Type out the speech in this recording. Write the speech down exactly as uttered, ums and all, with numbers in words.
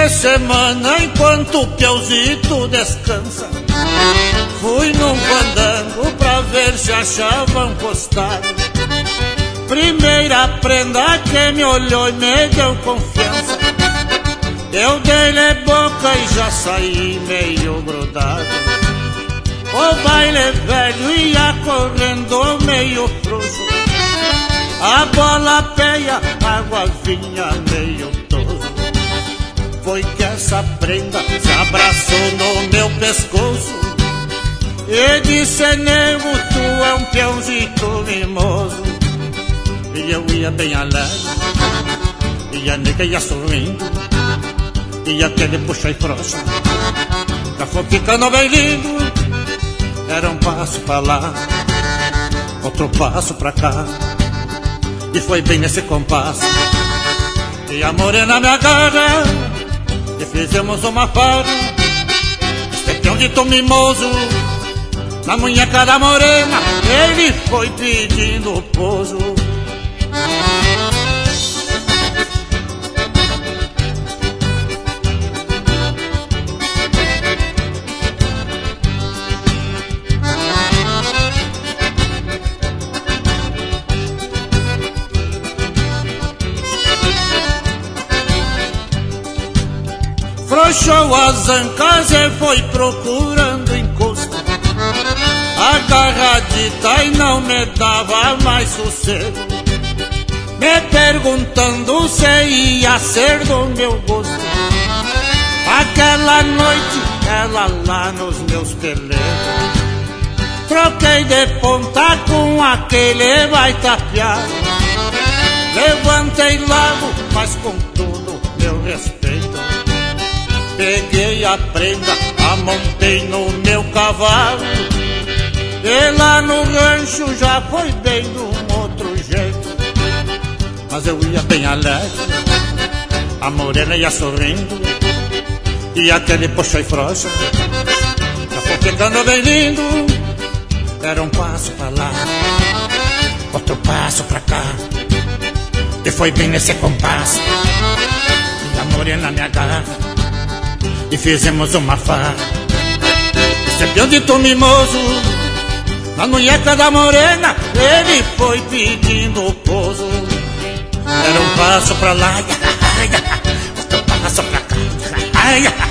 de semana, enquanto o peãozito descansa, fui num fandango pra ver se achava um costado. Primeira prenda que me olhou e me deu confiança, eu dei-lhe boca e já saí meio grudado. O baile velho ia correndo meio frouxo, a bola peia, água vinha meio toso. Foi que essa prenda se abraçou no meu pescoço e disse: nego, tu é um peãozito mimoso. E eu ia bem alegre, e a nega ia sorrindo, e aquele puxa e frouxa já foi ficando bem lindo. Era um passo pra lá, outro passo pra cá, e foi bem nesse compasso e a morena me agarra e fizemos uma farra. Este peãozito mimoso na munheca da morena, ele foi pedindo pouso. Frouxou as ancas e foi procurando encosto, agarradita e não me dava mais sossego, me perguntando se ia ser do meu gosto. Aquela noite ela lá nos meus pelegos, troquei de ponta com aquele baita piado. Levantei logo, mas com todo meu respeito, peguei a prenda, a montei no meu cavalo, e lá no rancho já foi bem de um outro jeito. Mas eu ia bem alegre, a morena ia sorrindo, e aquele puxa e frouxa já foi ficando bem lindo. Era um passo pra lá, outro passo pra cá, e foi bem nesse compasso e a morena me agarra e fizemos uma farra. Esse peãozito mimoso na munheca da morena, ele foi pedindo pouso. Era um passo pra lá, outro passo pra cá,